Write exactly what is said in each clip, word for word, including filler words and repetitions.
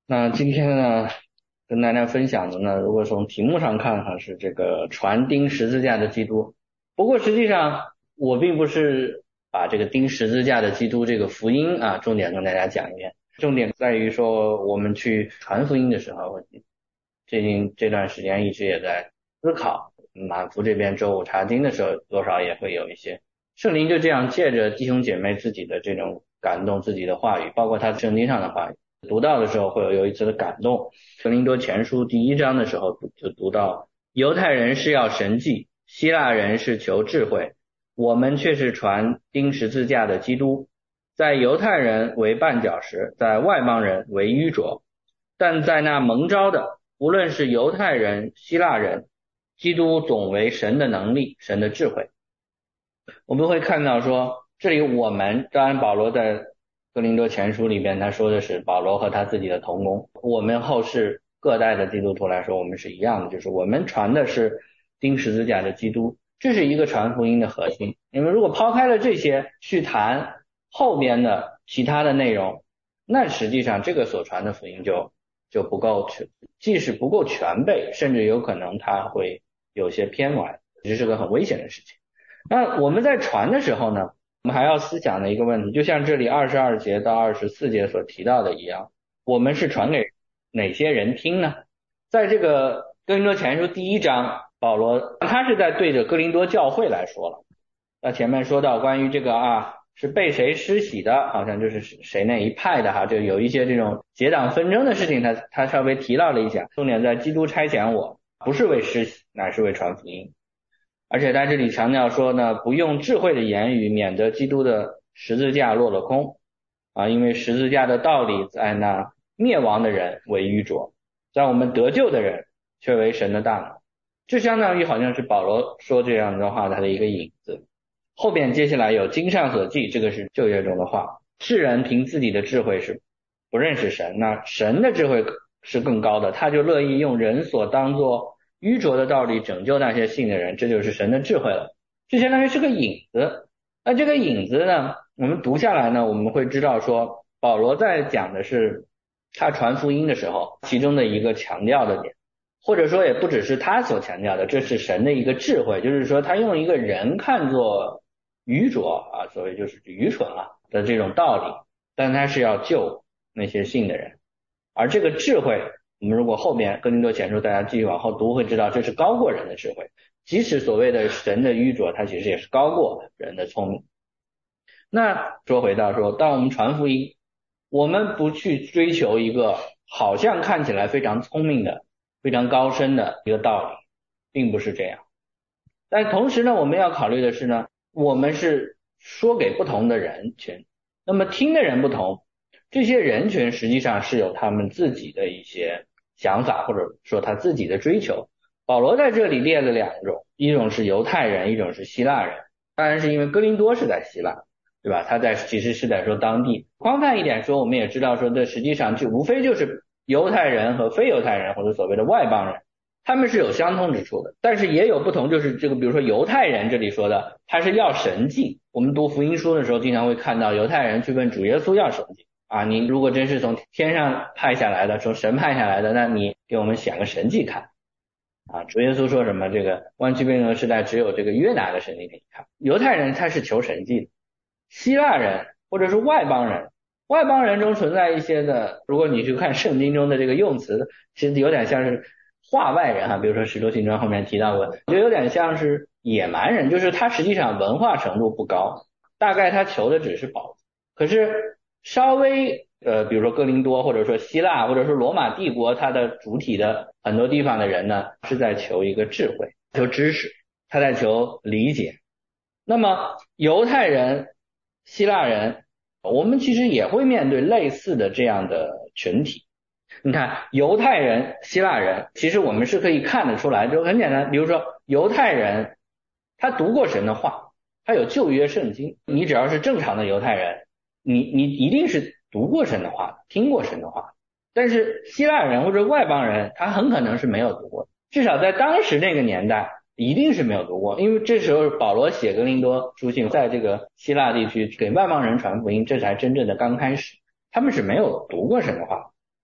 那今天呢，跟大家分享的呢，如果从题目上看哈，是这个传钉十字架的基督。不过实际上，我并不是把这个钉十字架的基督这个福音啊，重点跟大家讲一遍。重点在于说，我们去传福音的时候，最近这段时间一直也在思考，满福这边周五查经的时候，多少也会有一些圣灵就这样借着弟兄姐妹自己的这种感动自己的话语，包括他圣经上的话语。读到的时候会有有一次的感动。哥林多前书第一章的时候就读到，犹太人是要神迹，希腊人是求智慧，我们却是传钉十字架的基督，在犹太人为绊脚石，在外邦人为愚拙，但在那蒙召的，无论是犹太人希腊人，基督总为神的能力，神的智慧。我们会看到说，这里我们当然保罗在哥林多前书里边他说的是保罗和他自己的同工，我们后世各代的基督徒来说我们是一样的，就是我们传的是钉十字架的基督，这是一个传福音的核心。因为如果抛开了这些去谈后边的其他的内容，那实际上这个所传的福音就就不够，即使不够全备，甚至有可能它会有些偏歪，这是个很危险的事情。那我们在传的时候呢，我们还要思想的一个问题，就像这里二十二节到二十四节所提到的一样，我们是传给哪些人听呢？在这个哥林多前书第一章，保罗他是在对着哥林多教会来说了。那前面说到关于这个啊是被谁施洗的，好像就是谁那一派的哈，就有一些这种结党纷争的事情，他他稍微提到了一下，重点在基督差遣我，不是为施洗，乃是为传福音。而且在这里强调说呢，不用智慧的言语，免得基督的十字架落了空啊，因为十字架的道理在那灭亡的人为愚拙，在我们得救的人却为神的大能。这相当于好像是保罗说这样的话他的一个引子。后边接下来有经上所记，这个是旧约中的话，世人凭自己的智慧是不认识神，那神的智慧是更高的，他就乐意用人所当作愚拙的道理拯救那些信的人，这就是神的智慧了。这相当于是个引子。那这个引子呢，我们读下来呢，我们会知道说，保罗在讲的是他传福音的时候其中的一个强调的点，或者说也不只是他所强调的，这是神的一个智慧，就是说他用一个人看作愚拙啊，所谓就是愚蠢了的这种道理，但他是要救那些信的人。而这个智慧，我们如果后边哥林多前书大家继续往后读会知道，这是高过人的智慧，即使所谓的神的愚拙，它其实也是高过人的聪明。那说回到说，当我们传福音，我们不去追求一个好像看起来非常聪明的非常高深的一个道理，并不是这样。但同时呢，我们要考虑的是呢，我们是说给不同的人群，那么听的人不同，这些人群实际上是有他们自己的一些想法，或者说他自己的追求。保罗在这里列了两种，一种是犹太人，一种是希腊人。当然是因为哥林多是在希腊，对吧？他在其实是在说当地。宽泛一点说，我们也知道说，这实际上就无非就是犹太人和非犹太人，或者所谓的外邦人，他们是有相通之处的，但是也有不同，就是这个比如说犹太人这里说的，他是要神迹。我们读福音书的时候经常会看到犹太人去问主耶稣要神迹啊，你如果真是从天上派下来的，从神派下来的，那你给我们显个神迹看啊。主耶稣说什么，这个弯曲变革时代只有这个约拿的神迹给你看。犹太人他是求神迹的，希腊人或者是外邦人，外邦人中存在一些的，如果你去看圣经中的这个用词，其实有点像是化外人哈，比如说使徒行传后面提到过，就有点像是野蛮人，就是他实际上文化程度不高，大概他求的只是宝。可是稍微呃，比如说哥林多或者说希腊或者说罗马帝国，它的主体的很多地方的人呢，是在求一个智慧，求知识，他在求理解。那么犹太人希腊人，我们其实也会面对类似的这样的群体。你看犹太人希腊人，其实我们是可以看得出来，就很简单，比如说犹太人他读过神的话，他有旧约圣经，你只要是正常的犹太人，你你一定是读过神的话，听过神的话。但是希腊人或者外邦人，他很可能是没有读过，至少在当时那个年代一定是没有读过，因为这时候保罗写哥林多书信，在这个希腊地区给外邦人传福音，这才真正的刚开始，他们是没有读过神的话。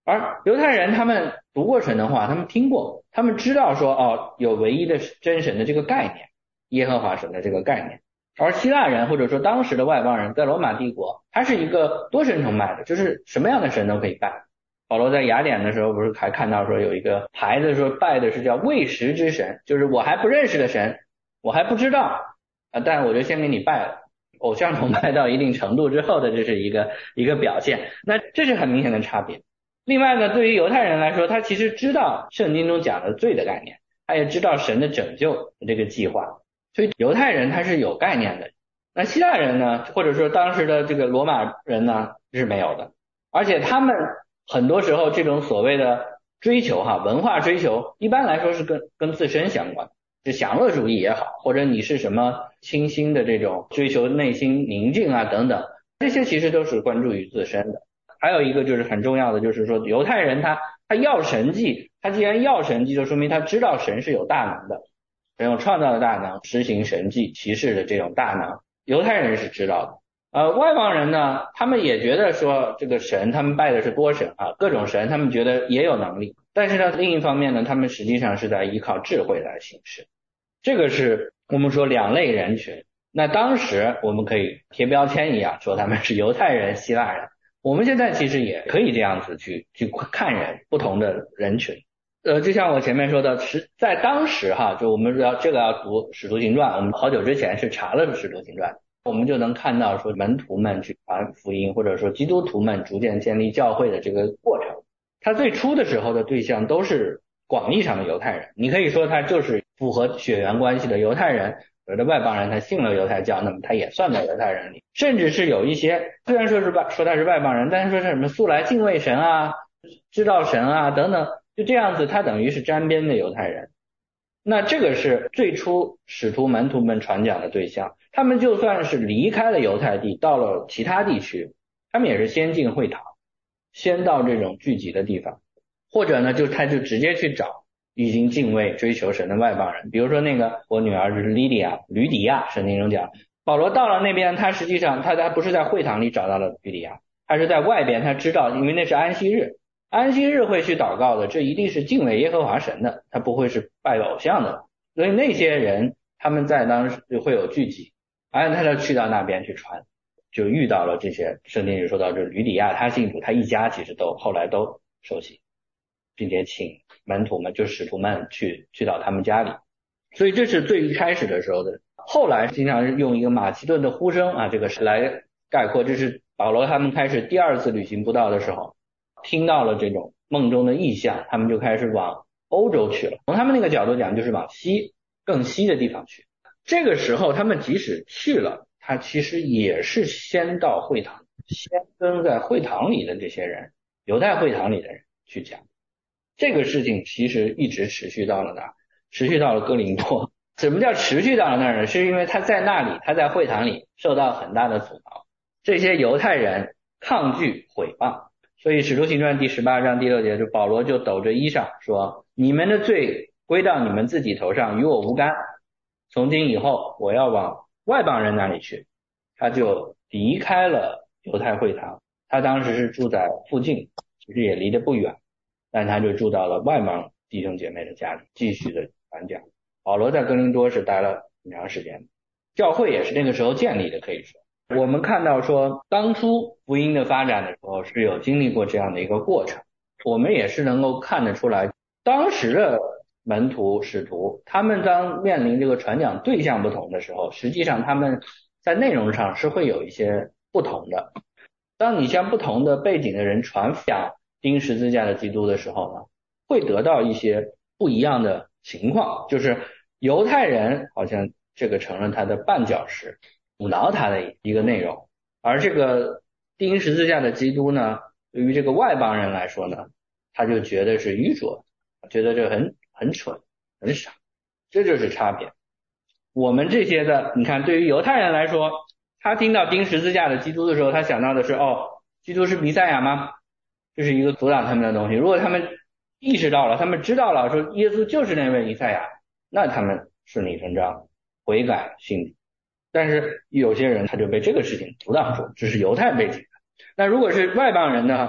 而犹太人他们读过神的话，他们听过，他们知道说哦，有唯一的真神的这个概念，耶和华神的这个概念。而希腊人或者说当时的外邦人在罗马帝国，他是一个多神崇拜的，就是什么样的神都可以拜。保罗在雅典的时候不是还看到说有一个牌子说拜的是叫未识之神，就是我还不认识的神，我还不知道啊，但我就先给你拜了。偶像崇拜到一定程度之后的这是一个一个表现，那这是很明显的差别。另外呢，对于犹太人来说，他其实知道圣经中讲的罪的概念，他也知道神的拯救的这个计划，所以犹太人他是有概念的。那希腊人呢，或者说当时的这个罗马人呢是没有的，而且他们很多时候这种所谓的追求哈，文化追求一般来说是跟跟自身相关，是享乐主义也好，或者你是什么清新的这种追求内心宁静啊等等，这些其实都是关注于自身的。还有一个就是很重要的，就是说犹太人他他要神迹，他既然要神迹，就说明他知道神是有大能的，神有创造的大能，实行神迹奇事的这种大能，犹太人是知道的。呃，外邦人呢，他们也觉得说这个神，他们拜的是多神啊，各种神，他们觉得也有能力，但是呢，另一方面呢，他们实际上是在依靠智慧来行事。这个是我们说两类人群。那当时我们可以贴标签一样说他们是犹太人、希腊人。我们现在其实也可以这样子去去看人，不同的人群。呃，就像我前面说的，是在当时哈，就我们要这个要读《使徒行传》，我们好久之前是查了《使徒行传》，我们就能看到说门徒们去传福音，或者说基督徒们逐渐建立教会的这个过程。他最初的时候的对象都是广义上的犹太人，你可以说他就是符合血缘关系的犹太人。有的外邦人他信了犹太教，那么他也算在犹太人里，甚至是有一些虽然说是外说他是外邦人，但是说是什么素来敬畏神啊、知道神啊等等，就这样子他等于是沾边的犹太人。那这个是最初使徒门徒们传讲的对象，他们就算是离开了犹太地到了其他地区，他们也是先进会堂，先到这种聚集的地方，或者呢就他就直接去找已经敬畏追求神的外邦人，比如说那个我女儿就是莉迪亚吕底亚，圣经中讲保罗到了那边，他实际上他他不是在会堂里找到了吕底亚，他是在外边，他知道因为那是安息日，安息日会去祷告的，这一定是敬畏耶和华神的，他不会是拜偶像的，所以那些人他们在当时会有聚集，而他就去到那边去传，就遇到了这些圣经里说到这吕底亚他信主，他一家其实都后来都受洗，并且请门徒们就使徒们去去到他们家里，所以这是最一开始的时候的。后来经常是用一个马其顿的呼声啊，这个是来概括，这是保罗他们开始第二次旅行布道的时候，听到了这种梦中的异象，他们就开始往欧洲去了。从他们那个角度讲，就是往西更西的地方去。这个时候他们即使去了，他其实也是先到会堂，先跟在会堂里的这些人，犹太会堂里的人去讲。这个事情其实一直持续到了哪？持续到了哥林多。什么叫持续到了那儿呢？是因为他在那里，他在会堂里受到很大的阻挠，这些犹太人抗拒毁谤，所以使徒行传第十八章第六节，就保罗就抖着衣裳说，你们的罪归到你们自己头上，与我无干，从今以后我要往外邦人那里去。他就离开了犹太会堂，他当时是住在附近，其实也离得不远，但他就住到了外邦弟兄姐妹的家里，继续的传讲。保罗在哥林多是待了很长时间，教会也是那个时候建立的，可以说我们看到说当初福音的发展的时候是有经历过这样的一个过程，我们也是能够看得出来，当时的门徒使徒他们当面临这个传讲对象不同的时候，实际上他们在内容上是会有一些不同的。当你向不同的背景的人传讲钉十字架的基督的时候呢，会得到一些不一样的情况，就是犹太人好像这个成了他的绊脚石，阻挠他的一个内容，而这个钉十字架的基督呢，对于这个外邦人来说呢，他就觉得是愚拙，觉得这很很蠢很傻，这就是差别。我们这些的，你看对于犹太人来说，他听到钉十字架的基督的时候，他想到的是哦，基督是弥赛亚吗？这是一个阻挡他们的东西。如果他们意识到了，他们知道了说耶稣就是那位弥赛亚，那他们顺理成章悔改信主。但是有些人他就被这个事情阻挡住，这是犹太背景的。那如果是外邦人呢，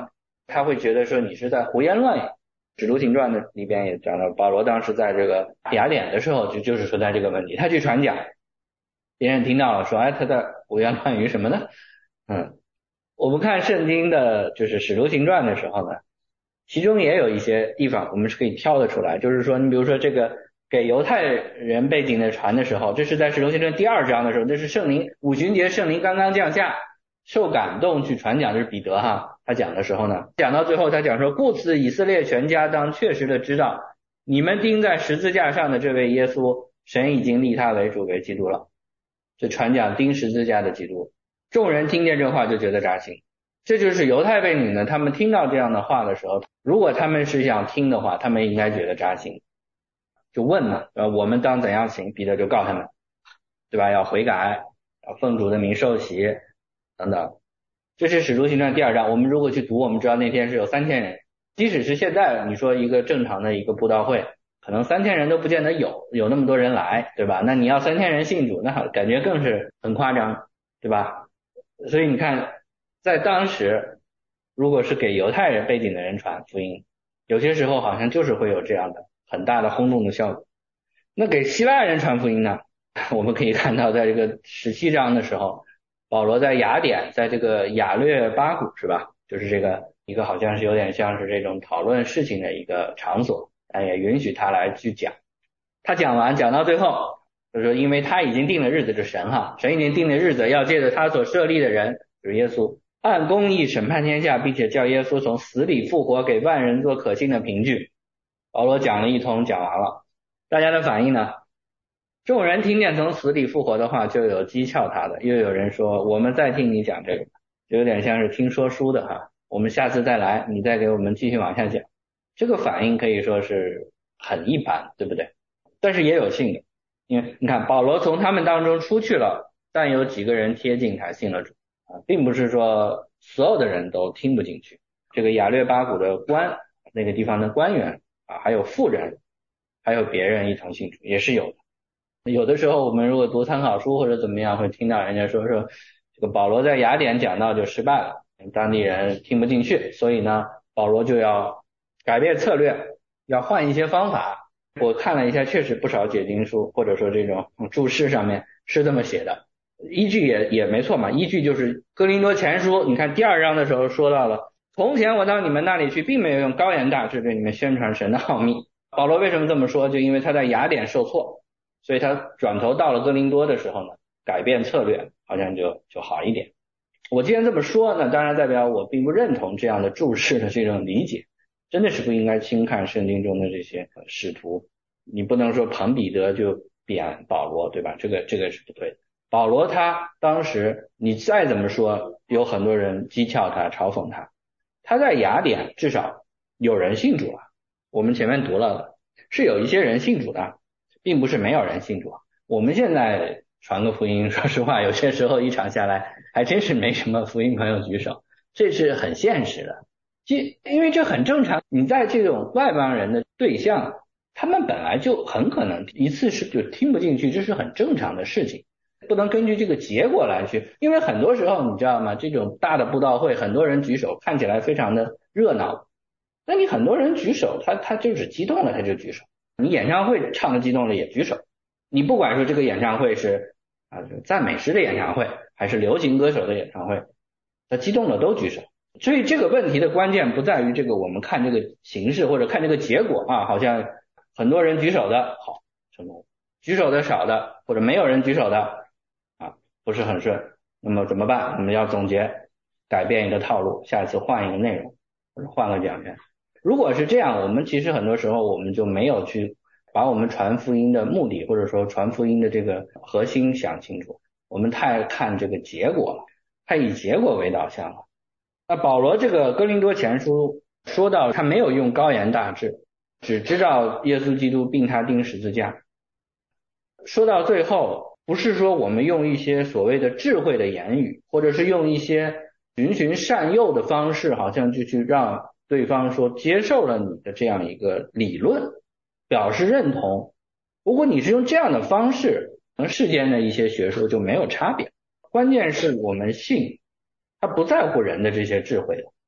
他会觉得说你是在胡言乱语。使徒行传的里边也讲到，保罗当时在这个雅典的时候就就是说在这个问题，他去传讲，别人听到了说，哎，他在胡言乱语什么呢？嗯，我们看圣经的就是使徒行传的时候呢，其中也有一些地方我们是可以挑得出来，就是说你比如说这个给犹太人背景的传的时候，这是在使徒行传第二章的时候，这是圣灵五旬节圣灵刚刚降下，受感动去传讲，这是彼得哈，他讲的时候呢，讲到最后他讲说，故此以色列全家当确实的知道，你们钉在十字架上的这位耶稣，神已经立他为主为基督了，就传讲钉十字架的基督。众人听见这话就觉得扎心，这就是犹太背景呢，他们听到这样的话的时候，如果他们是想听的话，他们应该觉得扎心，就问嘛，呃，我们当怎样行？彼得就告他们，对吧？要悔改，要奉主的名受洗等等。这是使徒行传第二章，我们如果去读，我们知道那天是有三千人，即使是现在你说一个正常的一个布道会，可能三千人都不见得有有那么多人来，对吧？那你要三千人信主，那感觉更是很夸张，对吧？所以你看，在当时，如果是给犹太人背景的人传福音，有些时候好像就是会有这样的很大的轰动的效果。那给希腊人传福音呢，我们可以看到在这个十七章的时候，保罗在雅典，在这个雅略巴谷是吧，就是这个一个好像是有点像是这种讨论事情的一个场所，但也允许他来去讲。他讲完讲到最后，就是说因为他已经定了日子，是神哈，神已经定了日子，要借着他所设立的人，就是耶稣，按公义审判天下，并且叫耶稣从死里复活，给万人做可信的凭据。保罗讲了一通，讲完了，大家的反应呢？众人听见从死里复活的话，就有讥诮他的，又有人说我们再听你讲这个，就有点像是听说书的哈，我们下次再来，你再给我们继续往下讲。这个反应可以说是很一般，对不对？但是也有信的，因为你看保罗从他们当中出去了，但有几个人贴近他信了主啊，并不是说所有的人都听不进去。这个雅略巴谷的官，那个地方的官员啊，还有富人，还有别人一同信主，也是有的。有的时候我们如果读参考书或者怎么样，会听到人家说说这个保罗在雅典讲道就失败了，当地人听不进去，所以呢保罗就要改变策略，要换一些方法。我看了一下，确实不少解经书或者说这种注释上面是这么写的，依据也也没错嘛，依据就是哥林多前书，你看第二章的时候说到了，从前我到你们那里去，并没有用高言大志对你们宣传神的奥秘。保罗为什么这么说？就因为他在雅典受挫，所以他转头到了哥林多的时候呢，改变策略，好像就就好一点。我既然这么说呢，当然代表我并不认同这样的注释的这种理解，真的是不应该轻看圣经中的这些使徒。你不能说捧彼得就贬保罗，对吧？这个这个是不对的。保罗他当时你再怎么说，有很多人讥诮他嘲讽他，他在雅典至少有人信主了，我们前面读了是有一些人信主的，并不是没有人信主。我们现在传个福音，说实话有些时候一场下来还真是没什么福音朋友举手，这是很现实的。其因为这很正常，你在这种外邦人的对象，他们本来就很可能一次是就听不进去，这是很正常的事情，不能根据这个结果来去。因为很多时候你知道吗，这种大的布道会很多人举手，看起来非常的热闹，那你很多人举手，他他就是激动了他就举手，你演唱会唱的激动了也举手，你不管说这个演唱会是啊赞美诗的演唱会还是流行歌手的演唱会，他激动了都举手。所以这个问题的关键不在于这个我们看这个形式或者看这个结果啊，好像很多人举手的好成功，举手的少的或者没有人举手的啊不是很顺，那么怎么办？我们要总结，改变一个套路，下一次换一个内容或者换个讲员。如果是这样，我们其实很多时候我们就没有去把我们传福音的目的或者说传福音的这个核心想清楚，我们太看这个结果了，太以结果为导向了。那保罗这个哥林多前书说到他没有用高言大志，只知道耶稣基督并他钉十字架。说到最后，不是说我们用一些所谓的智慧的言语，或者是用一些循循善诱的方式，好像就去让对方说接受了你的这样一个理论，表示认同。如果你是用这样的方式，可能世间的一些学说就没有差别。关键是我们信他不在乎人的这些智慧的，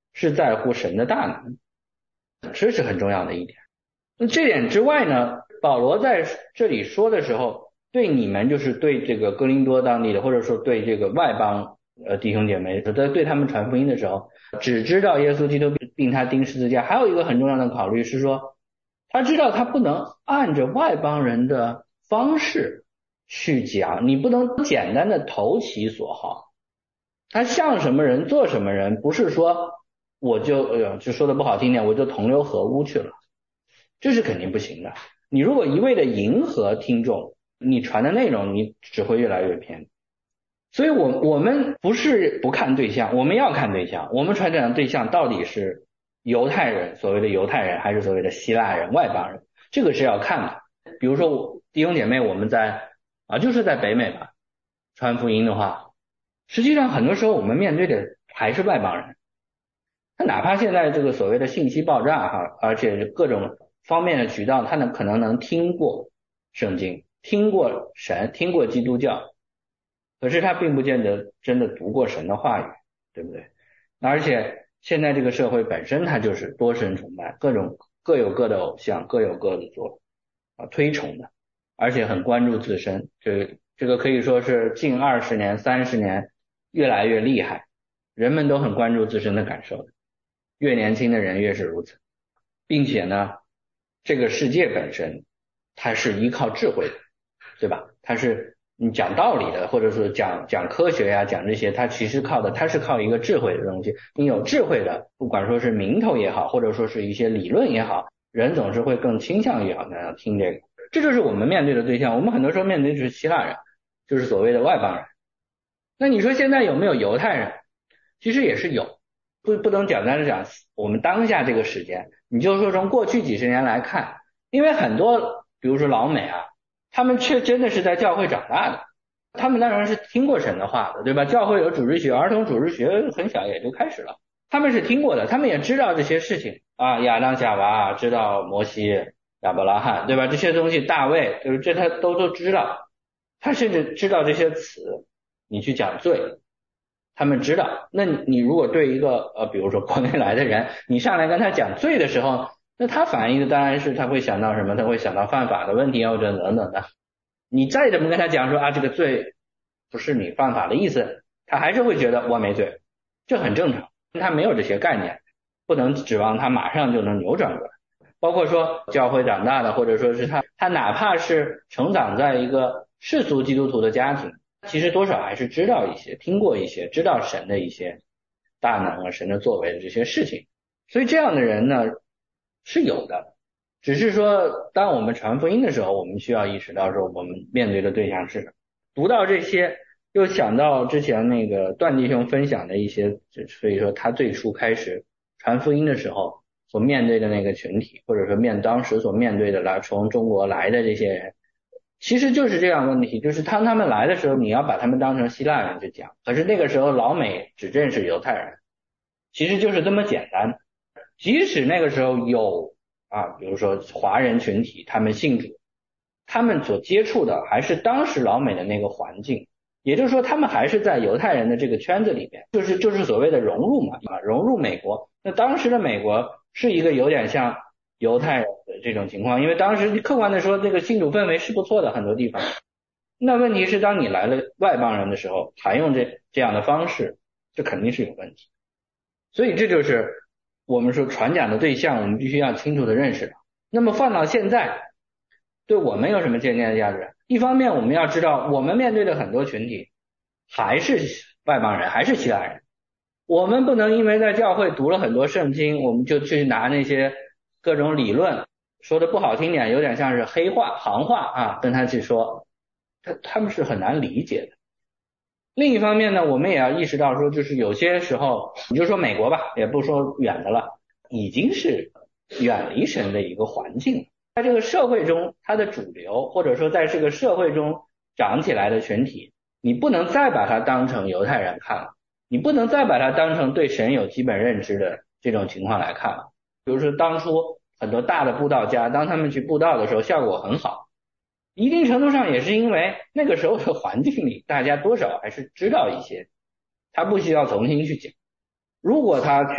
是在乎神的大能，这是很重要的一点。那这点之外呢，保罗在这里说的时候，对你们就是对这个哥林多当地的，或者说对这个外邦呃弟兄姐妹，在对他们传福音的时候，只知道耶稣基督并他钉十字架，还有一个很重要的考虑是说，他知道他不能按着外邦人的方式去讲，你不能简单的投其所好，他像什么人做什么人，不是说我就哎呀，就说的不好听点，我就同流合污去了，这是肯定不行的。你如果一味的迎合听众，你传的内容你只会越来越偏。所以我我们不是不看对象，我们要看对象，我们传讲的对象到底是犹太人，所谓的犹太人，还是所谓的希腊人、外邦人，这个是要看的。比如说弟兄姐妹，我们在啊就是在北美吧传福音的话，实际上很多时候我们面对的还是外邦人。他哪怕现在这个所谓的信息爆炸哈，而且各种方面的渠道，他能可能能听过圣经，听过神，听过基督教，可是他并不见得真的读过神的话语，对不对？而且现在这个社会本身它就是多神崇拜，各种各有各的偶像，各有各的做啊推崇的，而且很关注自身，这这个可以说是近二十年、三十年越来越厉害，人们都很关注自身的感受的。越年轻的人越是如此，并且呢，这个世界本身它是依靠智慧的，对吧？它是你讲道理的，或者说讲讲科学呀、啊，讲这些，它其实靠的，它是靠一个智慧的东西。你有智慧的，不管说是名头也好，或者说是一些理论也好，人总是会更倾向于好像要听这个。这就是我们面对的对象。我们很多时候面对的是希腊人，就是所谓的外邦人。那你说现在有没有犹太人？其实也是有。不不能简单的讲我们当下这个时间，你就说从过去几十年来看，因为很多比如说老美啊，他们却真的是在教会长大的，他们当然是听过神的话的，对吧？教会有主日学，儿童主日学很小也就开始了，他们是听过的，他们也知道这些事情啊，亚当夏娃，知道摩西、亚伯拉罕，对吧？这些东西大卫，就是这他都都知道，他甚至知道这些词，你去讲罪。他们知道，那你你如果对一个呃，比如说国内来的人，你上来跟他讲罪的时候，那他反映的当然是他会想到什么？他会想到犯法的问题啊，或者等等的。你再怎么跟他讲说啊，这个罪不是你犯法的意思，他还是会觉得我没罪，这很正常。他没有这些概念，不能指望他马上就能扭转过来。包括说教会长大的，或者说是他他哪怕是成长在一个世俗基督徒的家庭。其实多少还是知道一些，听过一些，知道神的一些大能啊，神的作为的这些事情，所以这样的人呢是有的，只是说当我们传福音的时候，我们需要意识到说我们面对的对象是什么。读到这些，又想到之前那个段弟兄分享的一些，所以说他最初开始传福音的时候所面对的那个群体，或者说面当时所面对的来从中国来的这些人。其实就是这样问题，就是当他们来的时候，你要把他们当成希腊人去讲，可是那个时候老美只认识犹太人，其实就是这么简单。即使那个时候有啊，比如说华人群体，他们信主，他们所接触的还是当时老美的那个环境，也就是说他们还是在犹太人的这个圈子里面，就是就是所谓的融入嘛，啊，融入美国。那当时的美国是一个有点像犹太人的这种情况，因为当时客观的说，这个信主氛围是不错的，很多地方。那问题是，当你来了外邦人的时候，还用这这样的方式，这肯定是有问题。所以这就是我们说传讲的对象，我们必须要清楚的认识的。那么放到现在，对我们有什么借鉴的价值？一方面我们要知道，我们面对的很多群体还是外邦人，还是希腊人。我们不能因为在教会读了很多圣经，我们就去拿那些各种理论，说的不好听点，有点像是黑话、行话啊，跟他去说，他他们是很难理解的。另一方面呢，我们也要意识到说，就是有些时候，你就说美国吧，也不说远的了，已经是远离神的一个环境，在这个社会中，它的主流，或者说在这个社会中长起来的群体，你不能再把它当成犹太人看了，你不能再把它当成对神有基本认知的这种情况来看了。比如说当初很多大的布道家，当他们去布道的时候，效果很好，一定程度上也是因为那个时候的环境里，大家多少还是知道一些，他不需要重新去讲。如果他去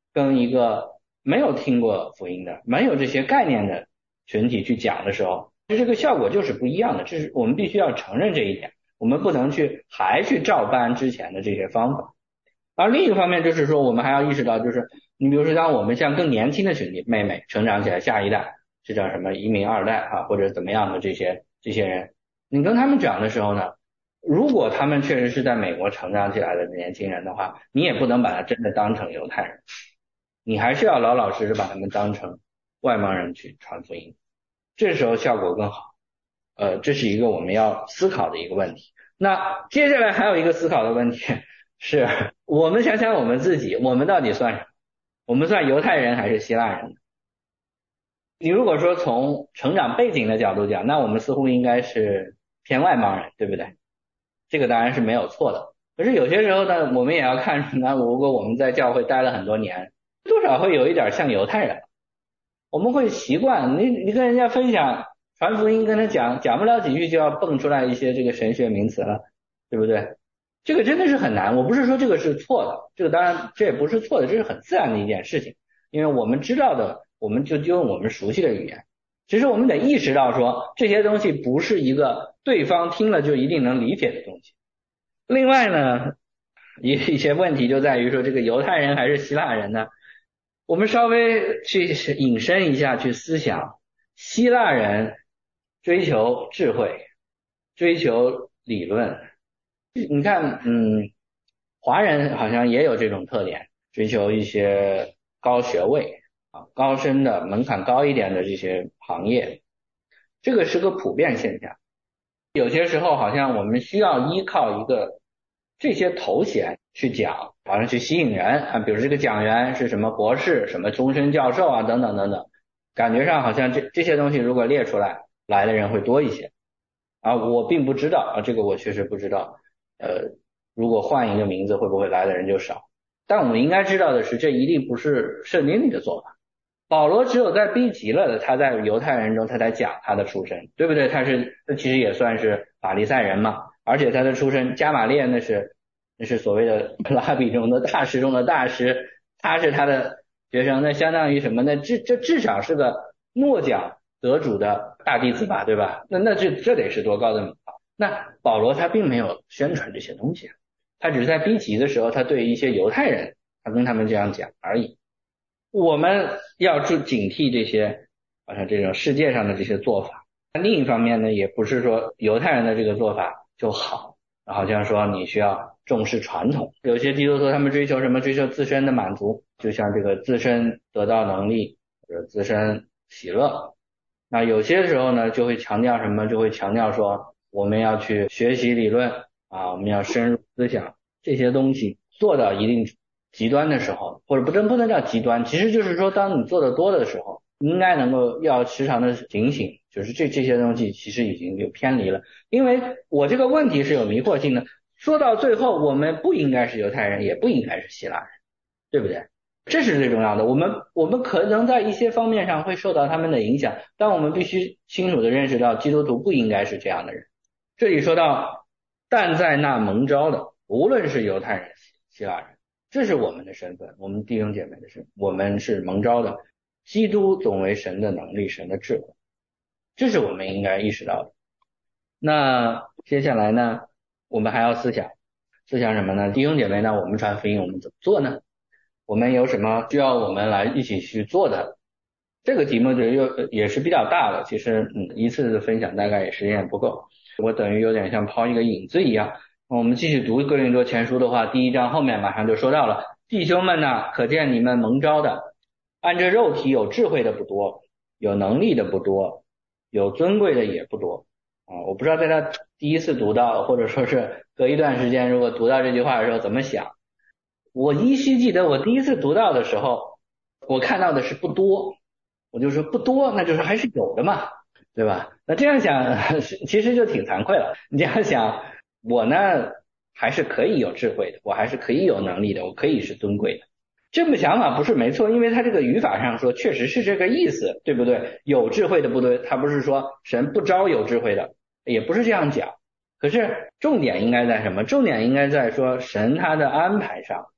跟一个没有听过福音的、没有这些概念的群体去讲的时候，这个效果就是不一样的，这是我们必须要承认这一点，我们不能去还去照搬之前的这些方法。而另一个方面就是说，我们还要意识到，就是你比如说，当我们像更年轻的群体妹妹成长起来，下一代这叫什么移民二代啊，或者怎么样的这些这些人，你跟他们讲的时候呢，如果他们确实是在美国成长起来的年轻人的话，你也不能把他真的当成犹太人，你还是要老老实实把他们当成外邦人去传福音，这时候效果更好。呃，这是一个我们要思考的一个问题。那接下来还有一个思考的问题是，我们想想我们自己，我们到底算什么？我们算犹太人还是希腊人？你如果说从成长背景的角度讲，那我们似乎应该是偏外邦人，对不对？这个当然是没有错的。可是有些时候呢，我们也要看，那如果我们在教会待了很多年，多少会有一点像犹太人。我们会习惯，你你跟人家分享传福音，跟他讲讲不了几句就要蹦出来一些这个神学名词了，对不对？这个真的是很难，我不是说这个是错的，这个当然这也不是错的，这是很自然的一件事情，因为我们知道的，我们就用我们熟悉的语言。其实我们得意识到说，这些东西不是一个对方听了就一定能理解的东西。另外呢，一一些问题就在于说，这个犹太人还是希腊人呢？我们稍微去引申一下去思想，希腊人追求智慧，追求理论。你看，嗯，华人好像也有这种特点，追求一些高学位啊、高深的门槛高一点的这些行业，这个是个普遍现象。有些时候好像我们需要依靠一个这些头衔去讲，好像去吸引人啊，比如这个讲员是什么博士、什么终身教授啊，等等等等，感觉上好像这这些东西如果列出来，来的人会多一些啊。我并不知道啊，这个我确实不知道。呃，如果换一个名字，会不会来的人就少？但我们应该知道的是，这一定不是圣经里的做法。保罗只有在逼急了的，他在犹太人中他才讲他的出身，对不对？他是他其实也算是法利赛人嘛，而且他的出身加玛列那是那是所谓的拉比中的大师中的大师，他是他的学生，那相当于什么呢？这这至少是个诺奖得主的大弟子吧，对吧？那那这这得是多高的名号？那保罗他并没有宣传这些东西，他只是在逼急的时候，他对一些犹太人，他跟他们这样讲而已。我们要注警惕这些好像这种世界上的这些做法。另一方面呢，也不是说犹太人的这个做法就好，好像说你需要重视传统。有些基督徒他们追求什么？追求自身的满足，就像这个自身得到能力或者自身喜乐。那有些时候呢，就会强调什么？就会强调说我们要去学习理论啊，我们要深入思想，这些东西做到一定极端的时候，或者不真不能叫极端，其实就是说当你做的多的时候，应该能够要时常的警醒，就是这这些东西其实已经就偏离了。因为我这个问题是有迷惑性的，说到最后我们不应该是犹太人，也不应该是希腊人，对不对？这是最重要的。我们我们可能在一些方面上会受到他们的影响，但我们必须清楚的认识到基督徒不应该是这样的人。这里说到但在那蒙召的，无论是犹太人希腊人，这是我们的身份，我们弟兄姐妹的身份，我们是蒙召的。基督总为神的能力，神的智慧，这是我们应该意识到的。那接下来呢，我们还要思想思想什么呢？弟兄姐妹呢，我们传福音我们怎么做呢？我们有什么需要我们来一起去做的？这个题目就又也是比较大的，其实嗯一次的分享大概也时间也不够，我等于有点像抛一个引子一样。我们继续读哥林多前书的话，第一章后面马上就说到了，弟兄们呐，可见你们蒙召的，按着肉体有智慧的不多，有能力的不多，有尊贵的也不多啊。我不知道在他第一次读到，或者说是隔一段时间如果读到这句话的时候怎么想。我依稀记得我第一次读到的时候，我看到的是不多，我就说不多，那就是还是有的嘛，对吧？那这样想其实就挺惭愧了。你这样想，我呢还是可以有智慧的，我还是可以有能力的，我可以是尊贵的。这么想法不是没错，因为他这个语法上说确实是这个意思，对不对？有智慧的不对，他不是说神不招有智慧的，也不是这样讲。可是重点应该在什么？重点应该在说神他的安排上，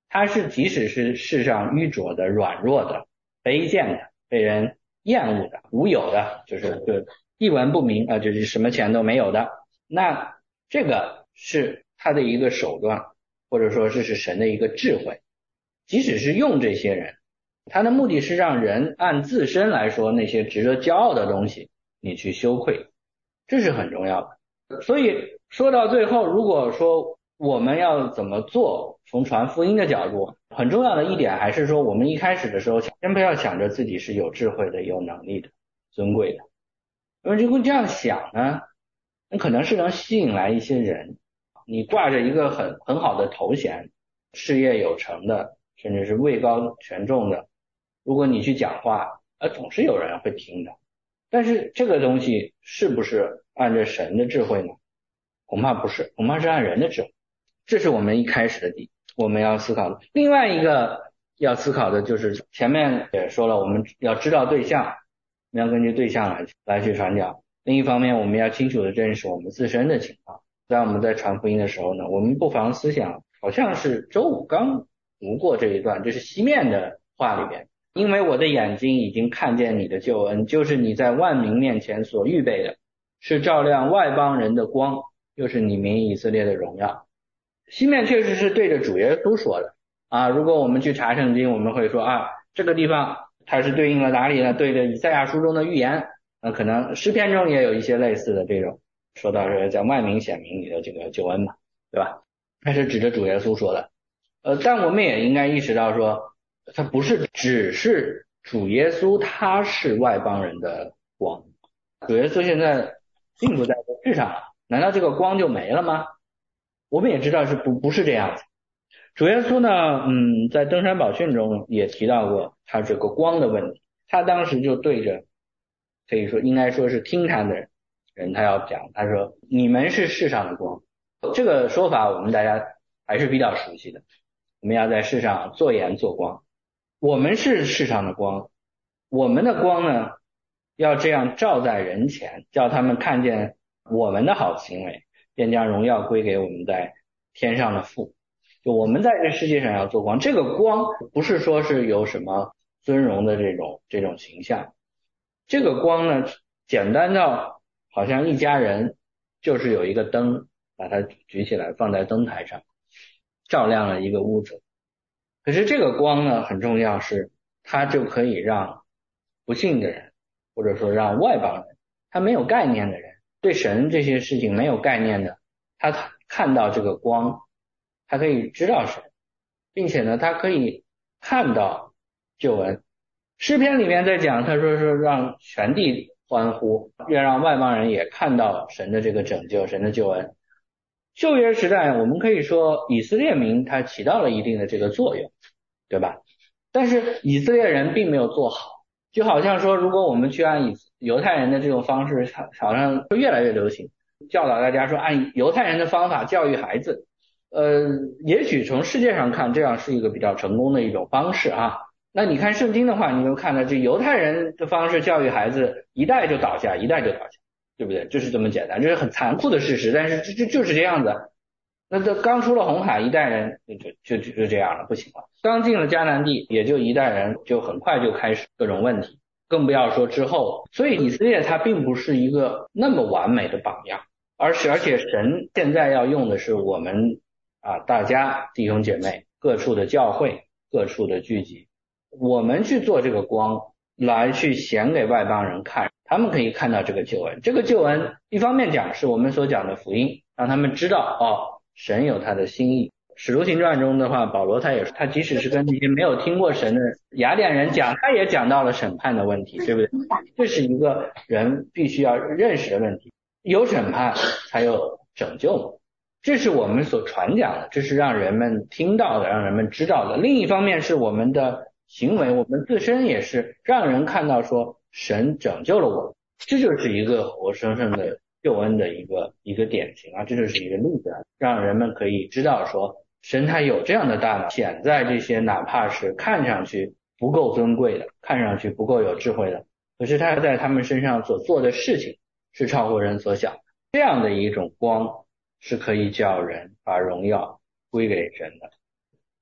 他是即使是世上愚拙的、软弱的、卑贱的、被人厌恶的、无有的，就是就一文不名啊，就是什么钱都没有的，那这个是他的一个手段，或者说这是神的一个智慧。即使是用这些人，他的目的是让人按自身来说那些值得骄傲的东西你去羞愧，这是很重要的。所以说到最后，如果说我们要怎么做，从传福音的角度，很重要的一点还是说，我们一开始的时候先不要想着自己是有智慧的、有能力的、尊贵的，因为如果这样想呢，那可能是能吸引来一些人。你挂着一个很很好的头衔，事业有成的，甚至是位高权重的，如果你去讲话，呃，总是有人会听的。但是这个东西是不是按着神的智慧呢？恐怕不是，恐怕是按人的智慧。这是我们一开始的地，我们要思考的。另外一个要思考的就是前面也说了，我们要知道对象，我们要根据对象来来去传讲。另一方面，我们要清楚的认识我们自身的情况。在我们在传福音的时候呢，我们不妨思想，好像是周五刚读过这一段，这是西面的话里边，因为我的眼睛已经看见你的救恩，就是你在万民面前所预备的，是照亮外邦人的光，又是你民以色列的荣耀。西面确实是对着主耶稣说的啊。如果我们去查圣经，我们会说啊，这个地方它是对应了哪里呢？对着以赛亚书中的预言，那可能诗篇中也有一些类似的这种，说到是在万民显明你的这个救恩嘛，对吧？它是指着主耶稣说的。呃，但我们也应该意识到说，它不是只是主耶稣他是外邦人的光，主耶稣现在并不在这世上了，难道这个光就没了吗？我们也知道是不不是这样子。主耶稣呢，嗯，在登山宝训中也提到过他这个光的问题，他当时就对着，可以说应该说是听他的人，人他要讲，他说你们是世上的光，这个说法我们大家还是比较熟悉的。我们要在世上做盐做光，我们是世上的光，我们的光呢要这样照在人前，叫他们看见我们的好行为，便将荣耀归给我们在天上的父。就我们在这世界上要做光，这个光不是说是有什么尊荣的这种这种形象，这个光呢简单到好像一家人就是有一个灯，把它举起来放在灯台上，照亮了一个屋子。可是这个光呢很重要，是它就可以让不信的人，或者说让外邦人，他没有概念的人，对神这些事情没有概念的，他看到这个光，他可以知道神，并且呢他可以看到救恩。诗篇里面在讲，他说是让全地欢呼，要让外邦人也看到神的这个拯救，神的救恩。旧约时代我们可以说以色列民他起到了一定的这个作用，对吧？但是以色列人并没有做好，就好像说如果我们去按犹太人的这种方式，好像越来越流行，教导大家说按犹太人的方法教育孩子，呃，也许从世界上看这样是一个比较成功的一种方式啊。那你看圣经的话，你就看到这犹太人的方式教育孩子，一代就倒下，一代就倒下，对不对？就是这么简单，这是很残酷的事实，但是这就就是这样子。那这刚出了红海，一代人就就就就这样了，不行了。刚进了迦南地，也就一代人就很快就开始各种问题，更不要说之后。所以以色列它并不是一个那么完美的榜样，而是而且神现在要用的是我们啊，大家弟兄姐妹各处的教会，各处的聚集，我们去做这个光，来去显给外邦人看，他们可以看到这个救恩。这个救恩一方面讲是我们所讲的福音，让他们知道哦，神有他的心意。使徒行传中的话，保罗他也他即使是跟那些没有听过神的雅典人讲，他也讲到了审判的问题，对不对？这是一个人必须要认识的问题，有审判才有拯救，这是我们所传讲的，这是让人们听到的，让人们知道的。另一方面是我们的行为，我们自身也是让人看到说神拯救了我们，这就是一个活生生的救恩的一个一个典型啊，这就是一个例子，让人们可以知道说神他有这样的大能，显在这些哪怕是看上去不够尊贵的，看上去不够有智慧的，可是他在他们身上所做的事情是超乎人所想的。这样的一种光是可以叫人把荣耀归给神的。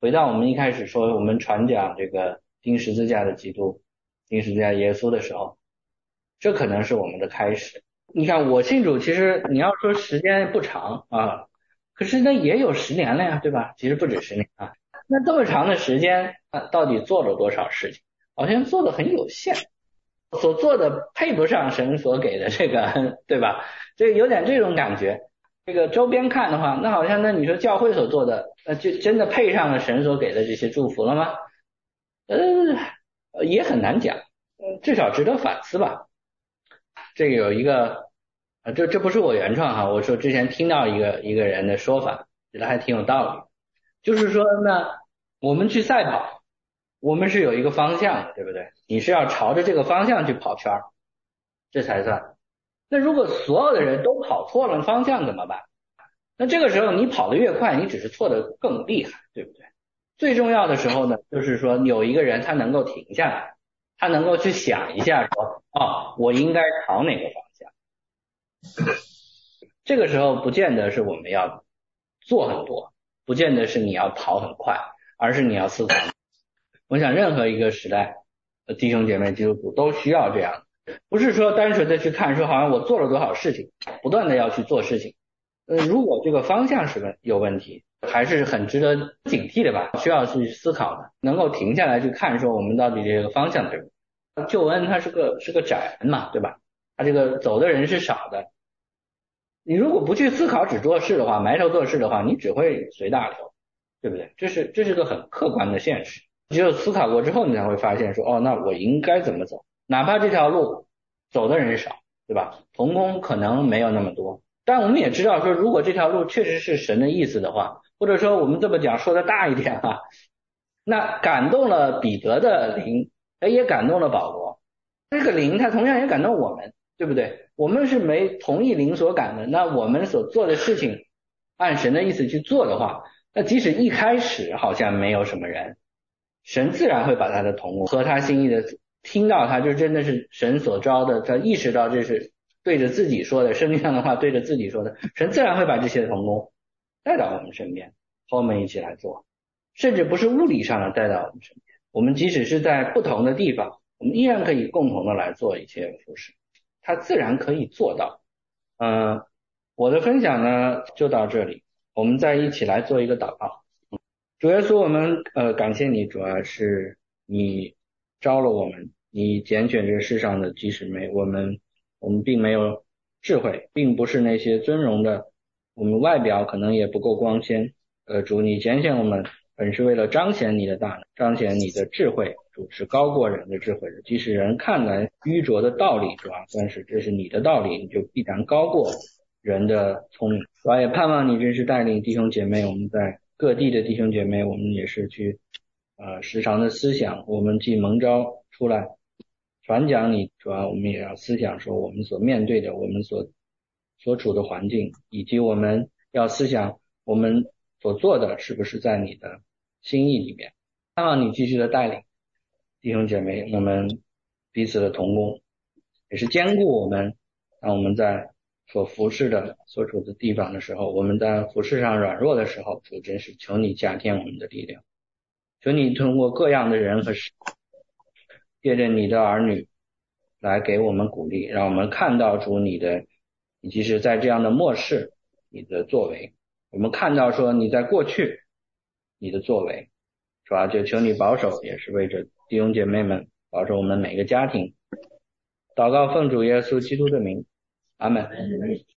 回到我们一开始说我们传讲这个钉十字架的基督，钉十字架耶稣的时候，这可能是我们的开始。你看我信主，其实你要说时间不长啊，可是那也有十年了呀，对吧？其实不止十年啊。那这么长的时间啊，到底做了多少事情？好像做的很有限，所做的配不上神所给的这个，对吧？这有点这种感觉。这个周边看的话，那好像那你说教会所做的，那就真的配上了神所给的这些祝福了吗？呃，也很难讲，至少值得反思吧。这个有一个，啊，这这不是我原创哈，我说之前听到一个一个人的说法，觉得还挺有道理。就是说呢，我们去赛跑，我们是有一个方向的，对不对？你是要朝着这个方向去跑圈儿，这才算。那如果所有的人都跑错了方向怎么办？那这个时候你跑得越快，你只是错得更厉害，对不对？最重要的时候呢，就是说有一个人他能够停下来，他能够去想一下说，哦，我应该朝哪个方向？这个时候不见得是我们要做很多，不见得是你要跑很快，而是你要思考。我想任何一个时代的弟兄姐妹基督徒都需要这样，不是说单纯的去看说好像我做了多少事情，不断的要去做事情。呃，如果这个方向是问有问题，还是很值得警惕的吧，需要去思考的，能够停下来去看说我们到底这个方向对不对？救恩它是个是个窄门嘛，对吧？它这个走的人是少的，你如果不去思考只做事的话，埋头做事的话，你只会随大流，对不对？这是这是个很客观的现实。只有思考过之后，你才会发现说，哦，那我应该怎么走？哪怕这条路走的人少，对吧？同工可能没有那么多，但我们也知道说，如果这条路确实是神的意思的话，或者说我们这么讲说的大一点哈，那感动了彼得的灵，也感动了保罗，这个灵他同样也感动我们，对不对？我们是没同一灵所感的，那我们所做的事情按神的意思去做的话，那即使一开始好像没有什么人，神自然会把他的同工和他心意的听到他就真的是神所招的，他意识到这是对着自己说的，圣经上的话对着自己说的，神自然会把这些同工带到我们身边，和我们一起来做，甚至不是物理上的带到我们身边，我们即使是在不同的地方，我们依然可以共同的来做一些服事，他自然可以做到。嗯、呃，我的分享呢就到这里，我们再一起来做一个祷告。主耶稣，我们呃感谢你，主要是你招了我们，你拣选这世上的基使妹，我们我们并没有智慧，并不是那些尊荣的，我们外表可能也不够光鲜。呃，主你拣选我们，本是为了彰显你的大能，彰显你的智慧，主是高过人的智慧的。即使人看来愚拙的道理，主啊，但是这是你的道理，你就必然高过人的聪明。主啊，也盼望你真是带领弟兄姐妹，我们在各地的弟兄姐妹，我们也是去呃时常的思想，我们既蒙召出来传讲你，主要我们也要思想说我们所面对的，我们所所处的环境，以及我们要思想我们所做的是不是在你的心意里面。盼望你继续的带领弟兄姐妹，我们彼此的同工，也是兼顾我们，让我们在所服侍的所处的地方的时候，我们在服侍上软弱的时候，主真是求你加添我们的力量，求你通过各样的人和事，借着你的儿女来给我们鼓励，让我们看到主你的，以及是在这样的末世你的作为，我们看到说你在过去你的作为，是吧？就求你保守，也是为着弟兄姐妹们保守我们每个家庭，祷告奉主耶稣基督的名，阿门。